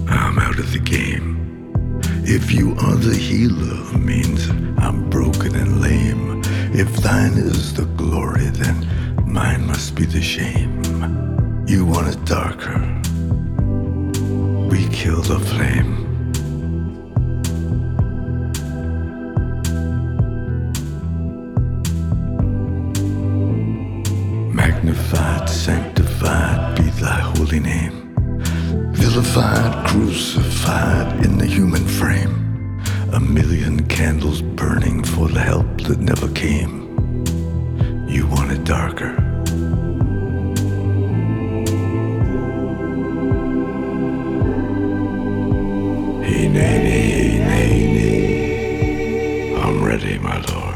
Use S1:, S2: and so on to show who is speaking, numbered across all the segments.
S1: I'm out of the game. If you are the healer, means I'm broken and lame. If thine is the glory, then mine must be the shame. You want it darker, we kill the flame. Magnified, sanctified be thy holy name. Vilified, crucified in the human frame. A million candles burning for the help that never came. You want it darker. Hey, nay, nay, nay, nay. I'm ready, my lord.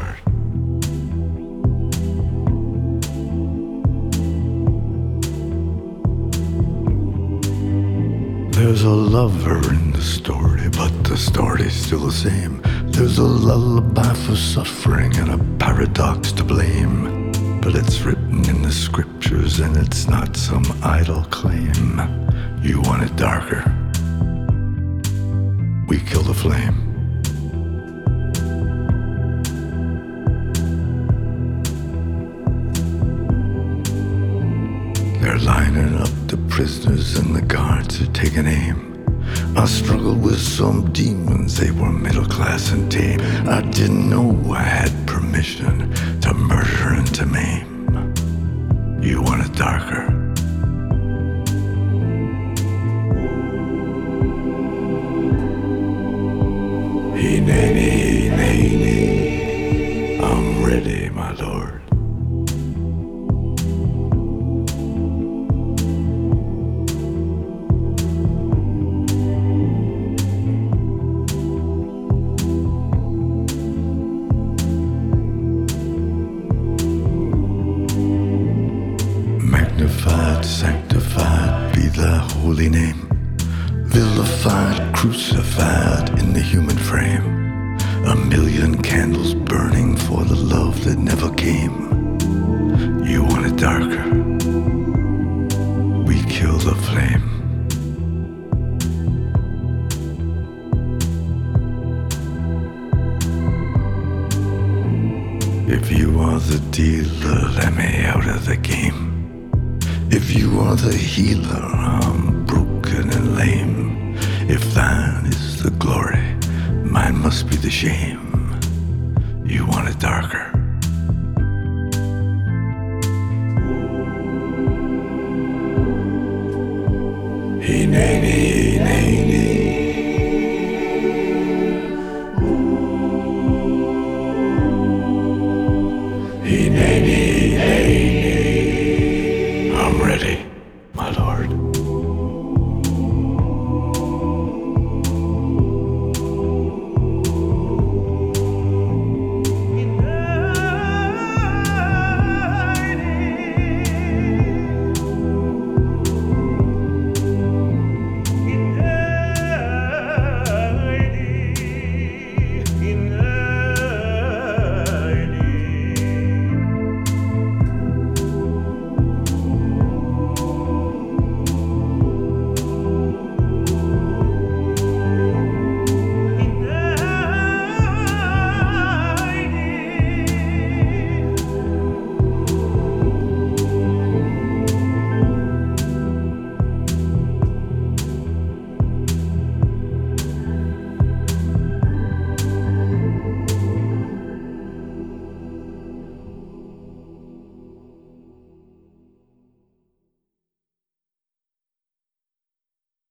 S1: There's a lover in the story, but the story's still the same. There's a lullaby for suffering and a paradox to blame. But it's written in the scriptures and it's not some idle claim. You want it darker, we kill the flame. They're lining up the prisoners and the guards are taking aim. I struggled with some demons, they were middle class and tame. I didn't know I had permission to murder and to maim. You want it darker, hey, nay, nay, nay, nay. I'm ready, my lord. Magnified, sanctified be thy holy name. Vilified, crucified in the human frame. A million candles burning for the love that never came. You want it darker, we kill the flame. If you are the dealer, let me out of the game. If you are the healer, I'm broken and lame. If thine is the glory, mine must be the shame. You want it darker, hey, nay, nay, nay, nay.